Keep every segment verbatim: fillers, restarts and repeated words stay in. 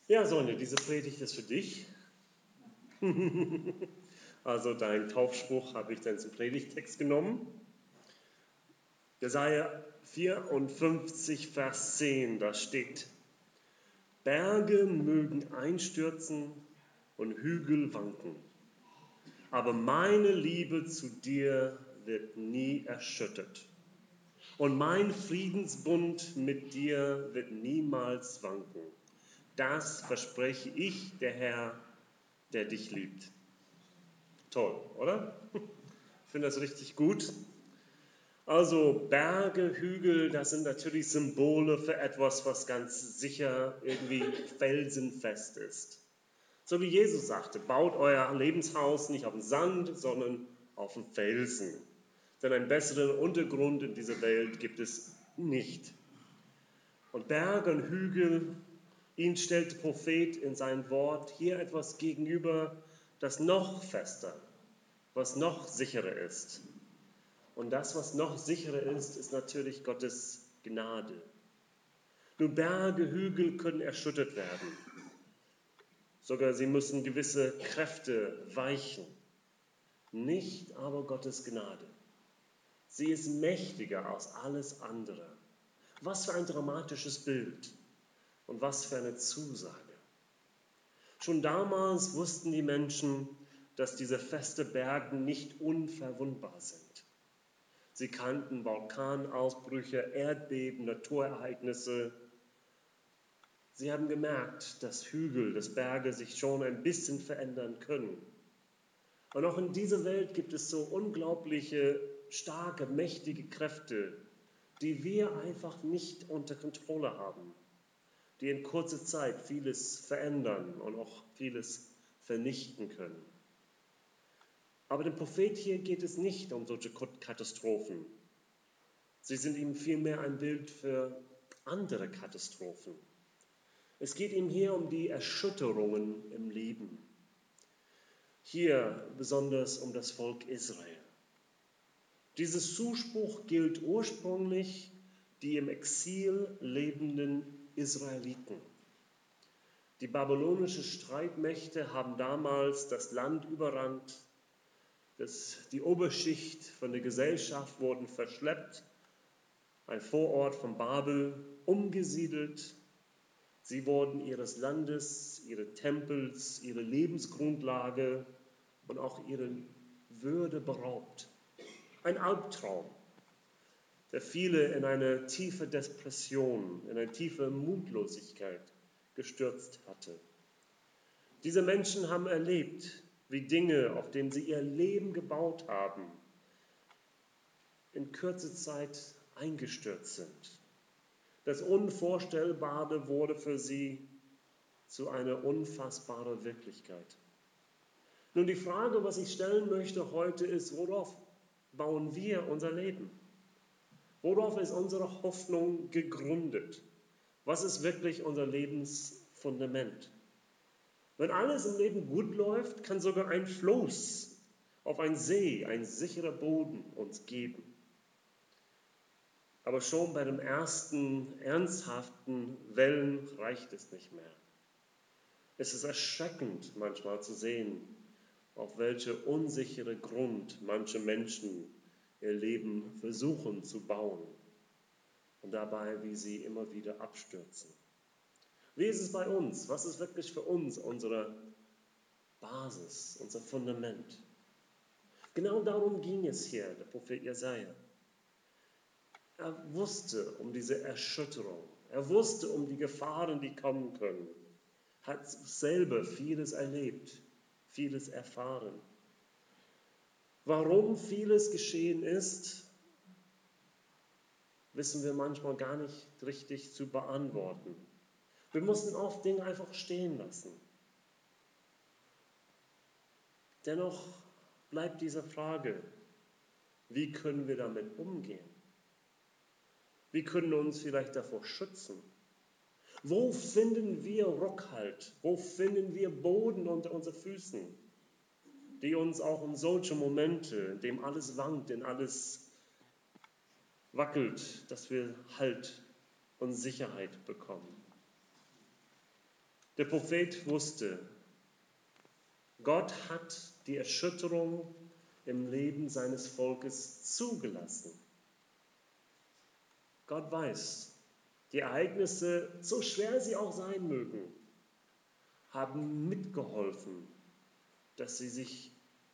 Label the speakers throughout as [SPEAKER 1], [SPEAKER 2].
[SPEAKER 1] Ja, Sonja, diese Predigt ist für dich. Also deinen Taufspruch habe ich dann zum Predigtext genommen. Jesaja vierundfünfzig, Vers zehn, da steht: Berge mögen einstürzen und Hügel wanken, aber meine Liebe zu dir wird nie erschüttert. Und mein Friedensbund mit dir wird niemals wanken. Das verspreche ich, der Herr, der dich liebt. Toll, oder? Ich finde das richtig gut. Also Berge, Hügel, das sind natürlich Symbole für etwas, was ganz sicher irgendwie felsenfest ist. So wie Jesus sagte, baut euer Lebenshaus nicht auf dem Sand, sondern auf dem Felsen. Denn einen besseren Untergrund in dieser Welt gibt es nicht. Und Berge und Hügel, ihnen stellt der Prophet in sein Wort hier etwas gegenüber, das noch fester, was noch sicherer ist. Und das, was noch sicherer ist, ist natürlich Gottes Gnade. Nur Berge, Hügel können erschüttert werden. Sogar sie müssen gewisse Kräfte weichen. Nicht aber Gottes Gnade. Sie ist mächtiger als alles andere. Was für ein dramatisches Bild und was für eine Zusage. Schon damals wussten die Menschen, dass diese festen Berge nicht unverwundbar sind. Sie kannten Vulkanausbrüche, Erdbeben, Naturereignisse. Sie haben gemerkt, dass Hügel, dass Berge sich schon ein bisschen verändern können. Und auch in dieser Welt gibt es so unglaubliche, starke, mächtige Kräfte, die wir einfach nicht unter Kontrolle haben, die in kurzer Zeit vieles verändern und auch vieles vernichten können. Aber dem Prophet hier geht es nicht um solche Katastrophen. Sie sind ihm vielmehr ein Bild für andere Katastrophen. Es geht ihm hier um die Erschütterungen im Leben. Hier besonders um das Volk Israel. Dieses Zuspruch gilt ursprünglich die im Exil lebenden Israeliten. Die babylonischen Streitmächte haben damals das Land überrannt. Das, die Oberschicht von der Gesellschaft wurden verschleppt, ein Vorort von Babel umgesiedelt. Sie wurden ihres Landes, ihres Tempels, ihre Lebensgrundlage und auch ihrer Würde beraubt. Ein Albtraum, der viele in eine tiefe Depression, in eine tiefe Mutlosigkeit gestürzt hatte. Diese Menschen haben erlebt, wie Dinge, auf denen sie ihr Leben gebaut haben, in kurzer Zeit eingestürzt sind. Das Unvorstellbare wurde für sie zu einer unfassbaren Wirklichkeit. Nun, die Frage, was ich stellen möchte heute, ist: Worauf bauen wir unser Leben? Worauf ist unsere Hoffnung gegründet? Was ist wirklich unser Lebensfundament? Wenn alles im Leben gut läuft, kann sogar ein Floß auf einen See, ein sicherer Boden uns geben. Aber schon bei den ersten ernsthaften Wellen reicht es nicht mehr. Es ist erschreckend manchmal zu sehen, auf welche unsichere Grund manche Menschen ihr Leben versuchen zu bauen und dabei, wie sie immer wieder abstürzen. Wie ist es bei uns? Was ist wirklich für uns unsere Basis, unser Fundament? Genau darum ging es hier, der Prophet Jesaja. Er wusste um diese Erschütterung. Er wusste um die Gefahren, die kommen können. Hat selber vieles erlebt, vieles erfahren. Warum vieles geschehen ist, wissen wir manchmal gar nicht richtig zu beantworten. Wir mussten oft Dinge einfach stehen lassen. Dennoch bleibt diese Frage: Wie können wir damit umgehen? Wie können wir uns vielleicht davor schützen? Wo finden wir Rückhalt? Wo finden wir Boden unter unseren Füßen, die uns auch in solchen Momente, in dem alles wankt, in alles wackelt, dass wir Halt und Sicherheit bekommen? Der Prophet wusste, Gott hat die Erschütterung im Leben seines Volkes zugelassen. Gott weiß, die Ereignisse, so schwer sie auch sein mögen, haben mitgeholfen, dass sie sich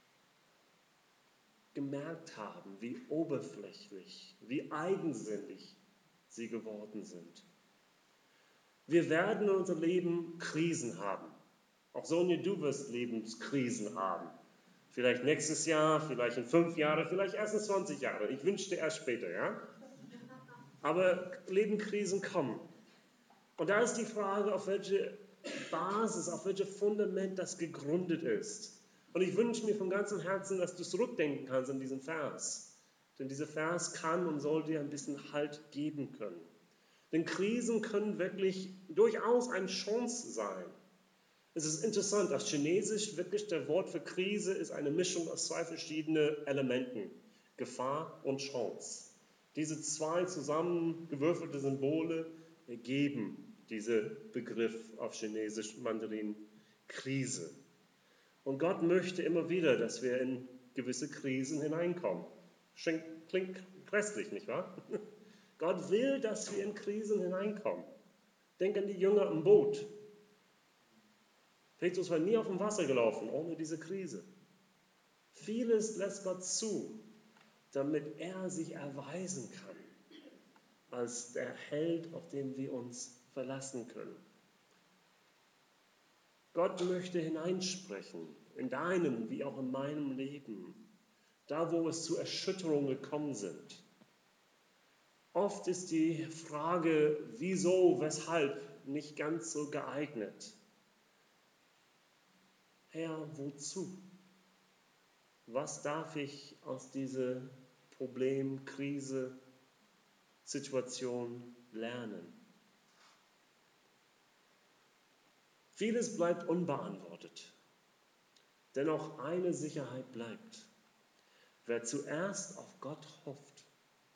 [SPEAKER 1] gemerkt haben, wie oberflächlich, wie eigensinnig sie geworden sind. Wir werden in unserem Leben Krisen haben. Auch Sonja, du wirst Lebenskrisen haben. Vielleicht nächstes Jahr, vielleicht in fünf Jahren, vielleicht erst in zwanzig Jahren. Ich wünsche dir erst später, ja? Aber Lebenskrisen kommen. Und da ist die Frage, auf welche Basis, auf welches Fundament das gegründet ist. Und ich wünsche mir von ganzem Herzen, dass du zurückdenken kannst an diesen Vers. Denn dieser Vers kann und soll dir ein bisschen Halt geben können. Denn Krisen können wirklich durchaus eine Chance sein. Es ist interessant, auf Chinesisch wirklich der Wort für Krise ist eine Mischung aus zwei verschiedenen Elementen, Gefahr und Chance. Diese zwei zusammengewürfelte Symbole ergeben diesen Begriff auf Chinesisch Mandarin Krise. Und Gott möchte immer wieder, dass wir in gewisse Krisen hineinkommen. Klingt grässlich, nicht wahr? Gott will, dass wir in Krisen hineinkommen. Denk an die Jünger im Boot. Petrus war nie auf dem Wasser gelaufen, ohne diese Krise. Vieles lässt Gott zu, damit er sich erweisen kann, als der Held, auf den wir uns verlassen können. Gott möchte hineinsprechen, in deinem wie auch in meinem Leben, da wo es zu Erschütterungen gekommen sind. Oft ist die Frage, wieso, weshalb, nicht ganz so geeignet. Herr, wozu? Was darf ich aus dieser Problem, Krise, Situation lernen? Vieles bleibt unbeantwortet. Dennoch eine Sicherheit bleibt. Wer zuerst auf Gott hofft,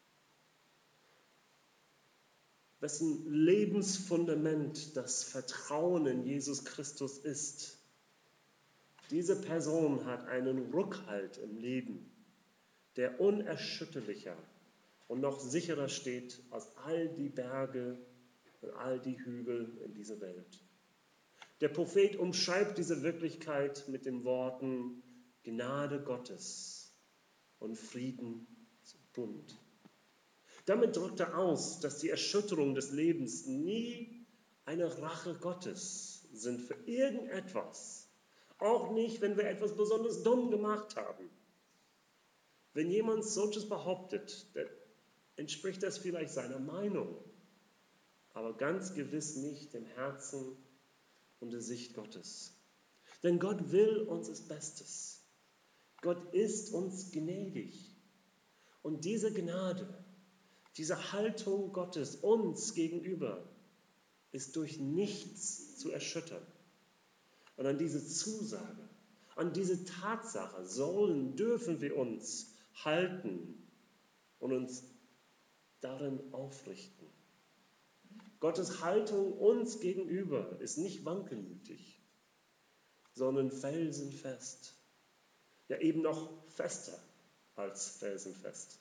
[SPEAKER 1] wessen Lebensfundament das Vertrauen in Jesus Christus ist, diese Person hat einen Rückhalt im Leben, der unerschütterlicher und noch sicherer steht als all die Berge und all die Hügel in dieser Welt. Der Prophet umschreibt diese Wirklichkeit mit den Worten Gnade Gottes und Friedensbund. Damit drückt er aus, dass die Erschütterungen des Lebens nie eine Rache Gottes sind für irgendetwas. Auch nicht, wenn wir etwas besonders dumm gemacht haben. Wenn jemand solches behauptet, dann entspricht das vielleicht seiner Meinung, aber ganz gewiss nicht dem Herzen und der Sicht Gottes. Denn Gott will uns das Bestes. Gott ist uns gnädig. Und diese Gnade, diese Haltung Gottes uns gegenüber, ist durch nichts zu erschüttern. Und an diese Zusage, an diese Tatsache sollen, dürfen wir uns halten und uns darin aufrichten. Gottes Haltung uns gegenüber ist nicht wankelmütig, sondern felsenfest. Ja, eben noch fester als felsenfest.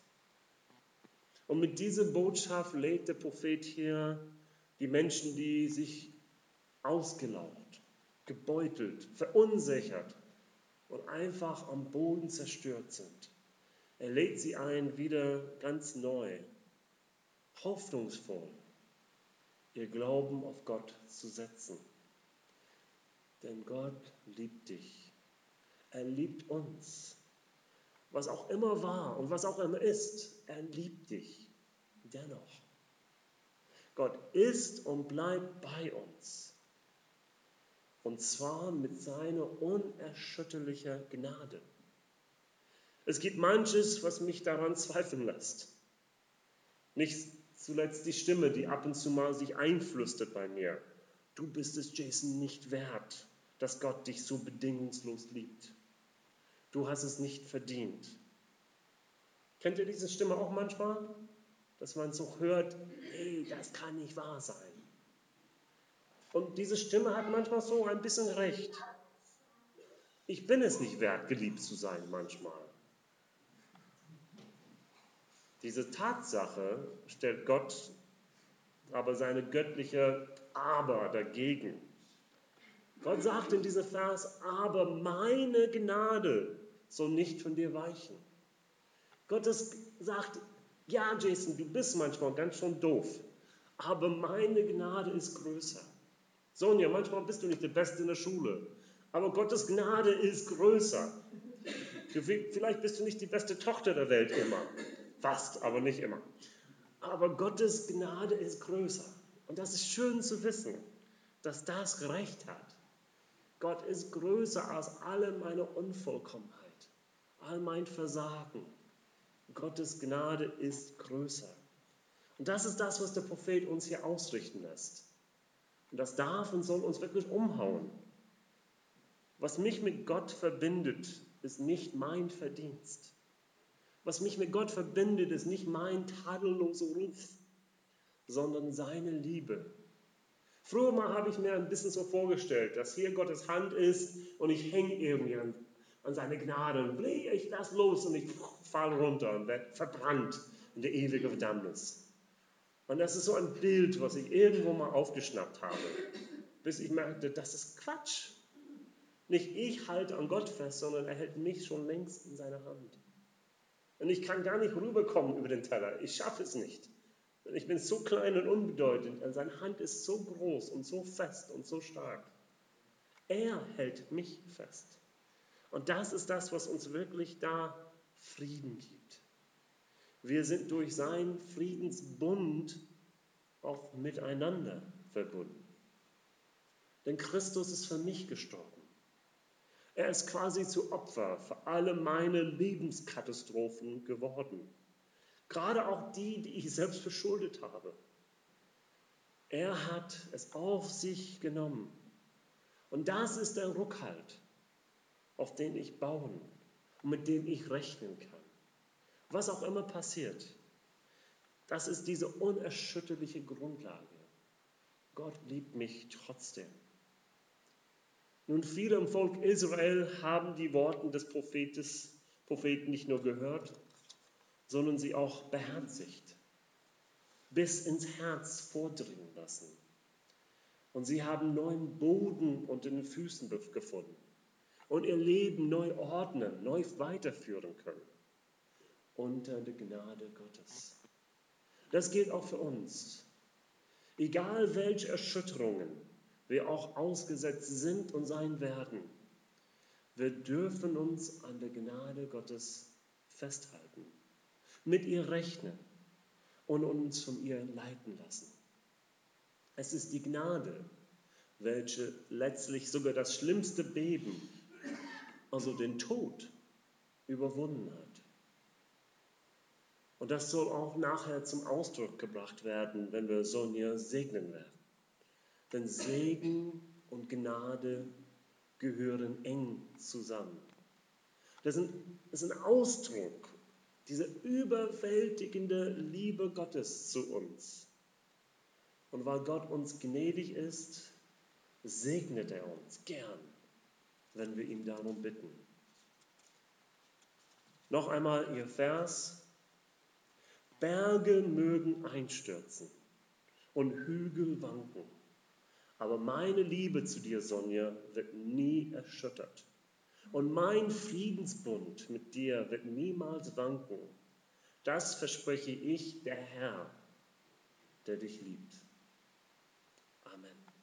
[SPEAKER 1] Und mit dieser Botschaft lädt der Prophet hier die Menschen, die sich ausgelaugt, gebeutelt, verunsichert und einfach am Boden zerstört sind. Er lädt sie ein, wieder ganz neu, hoffnungsvoll, ihr Glauben auf Gott zu setzen. Denn Gott liebt dich. Er liebt uns. Was auch immer war und was auch immer ist, er liebt dich dennoch. Gott ist und bleibt bei uns. Und zwar mit seiner unerschütterlichen Gnade. Es gibt manches, was mich daran zweifeln lässt. Nicht zuletzt die Stimme, die ab und zu mal sich einflüstert bei mir. Du bist es, Jason, nicht wert, dass Gott dich so bedingungslos liebt. Du hast es nicht verdient. Kennt ihr diese Stimme auch manchmal? Dass man so hört, hey, das kann nicht wahr sein. Und diese Stimme hat manchmal so ein bisschen recht. Ich bin es nicht wert, geliebt zu sein manchmal. Diese Tatsache stellt Gott aber seine göttliche Aber dagegen. Gott sagt in diesem Vers, aber meine Gnade soll nicht von dir weichen. Gott sagt, ja Jason, du bist manchmal ganz schön doof, aber meine Gnade ist größer. Sonja, manchmal bist du nicht der Beste in der Schule, aber Gottes Gnade ist größer. Vielleicht bist du nicht die beste Tochter der Welt immer, fast, aber nicht immer. Aber Gottes Gnade ist größer. Und das ist schön zu wissen, dass das Recht hat. Gott ist größer als alle meine Unvollkommenheit, all mein Versagen. Gottes Gnade ist größer. Und das ist das, was der Prophet uns hier ausrichten lässt. Und das darf und soll uns wirklich umhauen. Was mich mit Gott verbindet, ist nicht mein Verdienst. Was mich mit Gott verbindet, ist nicht mein tadelloser Ruf, sondern seine Liebe. Früher mal habe ich mir ein bisschen so vorgestellt, dass hier Gottes Hand ist und ich hänge irgendwie an, an seine Gnade und blähe ich das los und ich falle runter und werde verbrannt in der ewigen Verdammnis. Und das ist so ein Bild, was ich irgendwo mal aufgeschnappt habe, bis ich merkte, das ist Quatsch. Nicht ich halte an Gott fest, sondern er hält mich schon längst in seiner Hand. Und ich kann gar nicht rüberkommen über den Teller. Ich schaffe es nicht. Ich bin so klein und unbedeutend. Und seine Hand ist so groß und so fest und so stark. Er hält mich fest. Und das ist das, was uns wirklich da Frieden gibt. Wir sind durch seinen Friedensbund auch miteinander verbunden. Denn Christus ist für mich gestorben. Er ist quasi zu Opfer für alle meine Lebenskatastrophen geworden. Gerade auch die, die ich selbst verschuldet habe. Er hat es auf sich genommen. Und das ist der Rückhalt, auf den ich bauen und mit dem ich rechnen kann. Was auch immer passiert, das ist diese unerschütterliche Grundlage. Gott liebt mich trotzdem. Nun, viele im Volk Israel haben die Worte des Prophetes, Propheten nicht nur gehört, sondern sie auch beherzigt, bis ins Herz vordringen lassen. Und sie haben neuen Boden unter den Füßen gefunden und ihr Leben neu ordnen, neu weiterführen können unter der Gnade Gottes. Das gilt auch für uns. Egal welche Erschütterungen wir auch ausgesetzt sind und sein werden, wir dürfen uns an der Gnade Gottes festhalten, mit ihr rechnen und uns von ihr leiten lassen. Es ist die Gnade, welche letztlich sogar das schlimmste Beben, also den Tod, überwunden hat. Und das soll auch nachher zum Ausdruck gebracht werden, wenn wir Sonja segnen werden. Denn Segen und Gnade gehören eng zusammen. Das ist ein, das ist ein Ausdruck dieser überwältigenden Liebe Gottes zu uns. Und weil Gott uns gnädig ist, segnet er uns gern, wenn wir ihn darum bitten. Noch einmal Ihr Vers. Berge mögen einstürzen und Hügel wanken. Aber meine Liebe zu dir, Sonja, wird nie erschüttert. Und mein Friedensbund mit dir wird niemals wanken. Das verspreche ich, der Herr, der dich liebt. Amen.